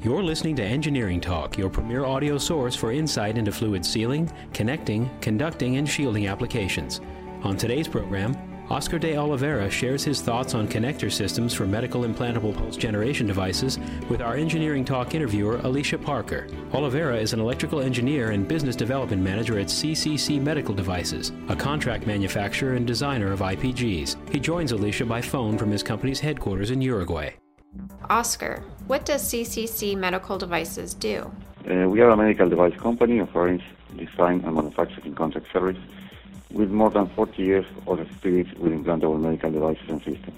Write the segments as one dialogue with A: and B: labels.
A: You're listening to Engineering Talk, your premier audio source for insight into fluid sealing, connecting, conducting, and shielding applications. On today's program, Oscar de Oliveira shares his thoughts on connector systems for medical implantable pulse generation devices with our Engineering Talk interviewer, Alicia Parker. Oliveira is an electrical engineer and business development manager at CCC Medical Devices, a contract manufacturer and designer of IPGs. He joins Alicia by phone from his company's headquarters in Uruguay.
B: Oscar, what does CCC Medical Devices do?
C: We are a medical device company offering design and manufacturing contract service with more than 40 years of experience with implantable medical devices and systems.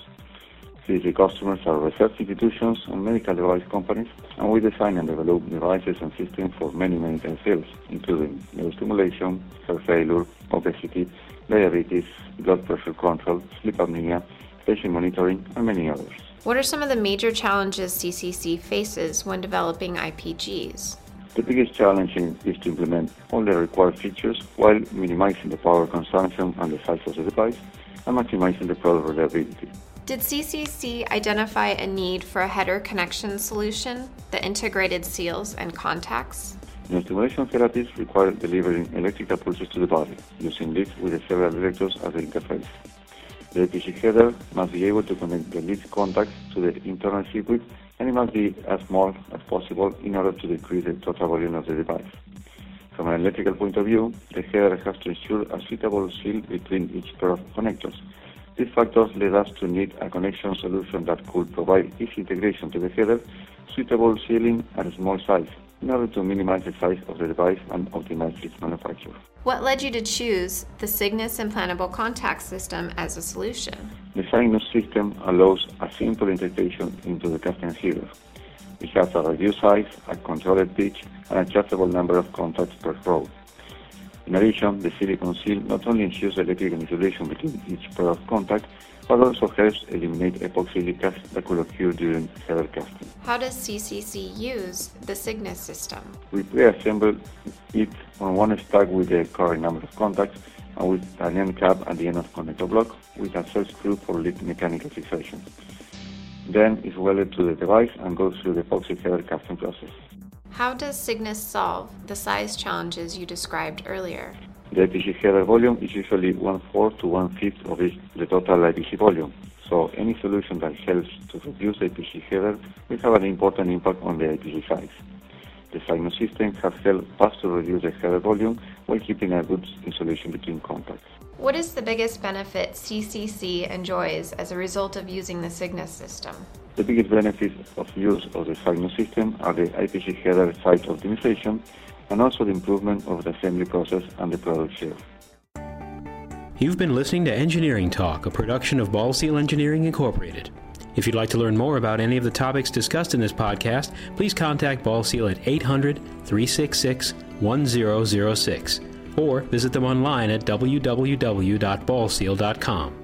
C: CCC customers are research institutions and medical device companies, and we design and develop devices and systems for many medical fields, including neurostimulation, heart failure, obesity, diabetes, blood pressure control, sleep apnea, patient monitoring, and many others.
B: What are some of the major challenges CCC faces when developing IPGs?
C: The biggest challenge is to implement all the required features while minimizing the power consumption and the size of the device and maximizing the product reliability.
B: Did CCC identify a need for a header connection solution that integrated seals and contacts?
C: Neurostimulation therapies require delivering electrical pulses to the body, using leads with the several electrodes as the interface. The IPG header must be able to connect the lead contacts to the internal circuit, and it must be as small as possible in order to decrease the total volume of the device. From an electrical point of view, the header has to ensure a suitable seal between each pair of connectors. These factors led us to need a connection solution that could provide easy integration to the header, suitable sealing at a small size, in order to minimize the size of the device and optimize its manufacture.
B: What led you to choose the Cygnus implantable contact system as a solution?
C: The Cygnus system allows a simple integration into the casting sealer. It has a reduced size, a controlled pitch, and adjustable number of contacts per row. In addition, the silicone seal not only ensures electrical insulation between each pair of contacts, but also helps eliminate epoxy leakage that could occur during header casting.
B: How does CCC use the Cygnus system?
C: We pre-assemble it on one stack with the correct number of contacts and with an end cap at the end of connector block with a set screw for lead mechanical fixation. Then it's welded to the device and goes through the epoxy header casting process.
B: How does Cygnus solve the size challenges you described earlier?
C: The IPG header volume is usually 1/4 to 1/5 of the total IPG volume, so any solution that helps to reduce the IPG header will have an important impact on the IPG size. The Cygnus system has helped us to reduce the header volume while keeping a good insulation between contacts.
B: What is the biggest benefit CCC enjoys as a result of using the Cygnus system?
C: The biggest benefits of use of the Cygnus system are the IPG header size optimization and also the improvement of the assembly process and the product share.
A: You've been listening to Engineering Talk, a production of Ball Seal Engineering Incorporated. If you'd like to learn more about any of the topics discussed in this podcast, please contact Ball Seal at 800-366-1006 or visit them online at www.ballseal.com.